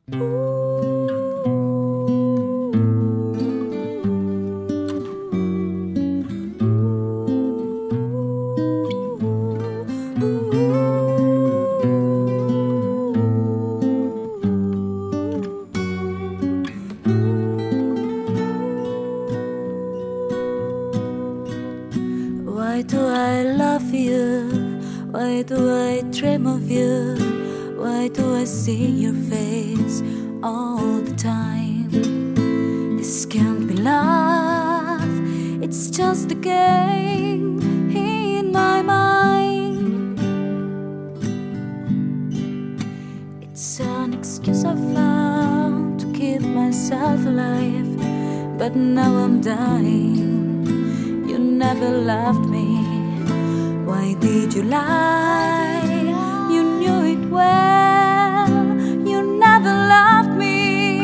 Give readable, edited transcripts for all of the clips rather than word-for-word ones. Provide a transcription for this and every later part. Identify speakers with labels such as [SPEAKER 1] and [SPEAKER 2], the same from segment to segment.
[SPEAKER 1] Why do I love you? Why do I dream of you? Why do I see your face all the time? This can't be love, it's just a game in my mind. It's an excuse I found to keep myself alive, but now I'm dying. You never loved me. Why did you lie? You knew it well. You never loved me.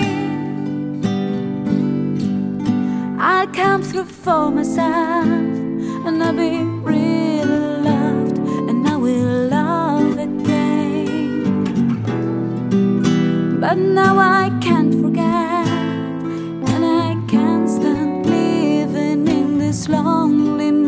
[SPEAKER 1] I'll come through for myself, and I'll be really loved, and I will love again. But now I can't forget, and I can't stand living in this loneliness.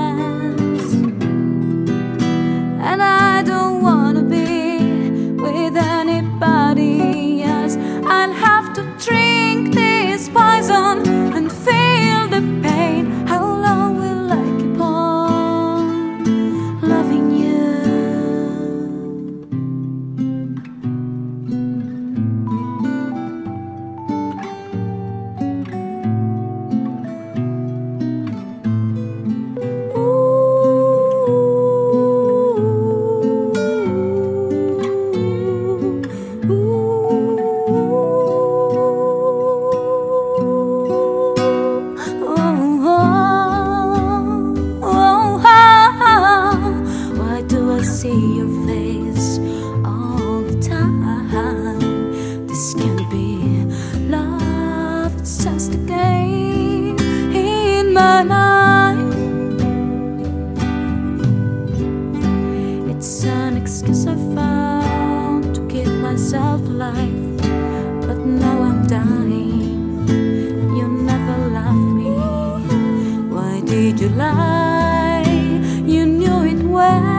[SPEAKER 1] And I don't wanna be with anybody else. I'll have to drink this poison and feel the pain. How long will I keep on loving you? See your face all the time. This can't be love, it's just a game in my mind. It's an excuse I found to keep myself alive, but now I'm dying. You never loved me. Why did you lie? You knew it well.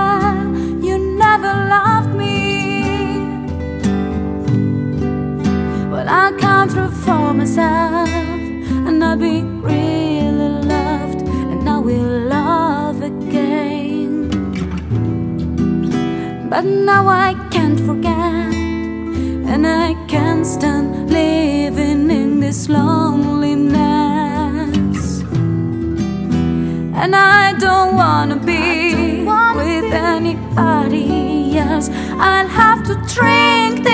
[SPEAKER 1] I'll come through for myself, and I'll be really loved, and I will love again. But now I can't forget, and I can't stand living in this loneliness. And I don't wanna be with anybody else. I'll have to drink